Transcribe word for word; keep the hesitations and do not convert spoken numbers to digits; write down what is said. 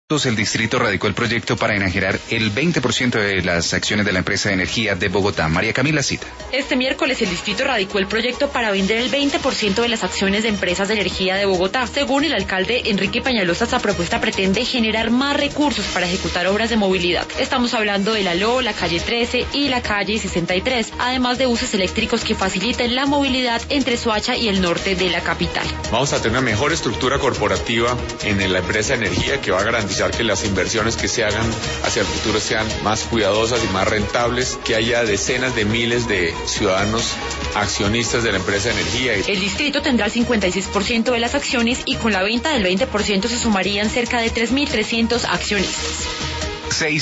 El distrito radicó el proyecto para enajenar el veinte por ciento de las acciones de la empresa de energía de Bogotá. María Camila Cita. Este miércoles el distrito radicó el proyecto para vender el veinte por ciento de las acciones de empresas de energía de Bogotá. Según el alcalde Enrique Peñalosa, esta propuesta pretende generar más recursos para ejecutar obras de movilidad. Estamos hablando de la L O, la calle trece y la calle sesenta y tres, además de buses eléctricos que faciliten la movilidad entre Soacha y el norte de la capital. Vamos a tener una mejor estructura corporativa en la empresa de energía que va a garantizar que las inversiones que se hagan hacia el futuro sean más cuidadosas y más rentables, que haya decenas de miles de ciudadanos accionistas de la empresa de energía. El distrito tendrá el cincuenta y seis por ciento de las acciones y con la venta del veinte por ciento se sumarían cerca de tres mil trescientos accionistas. seis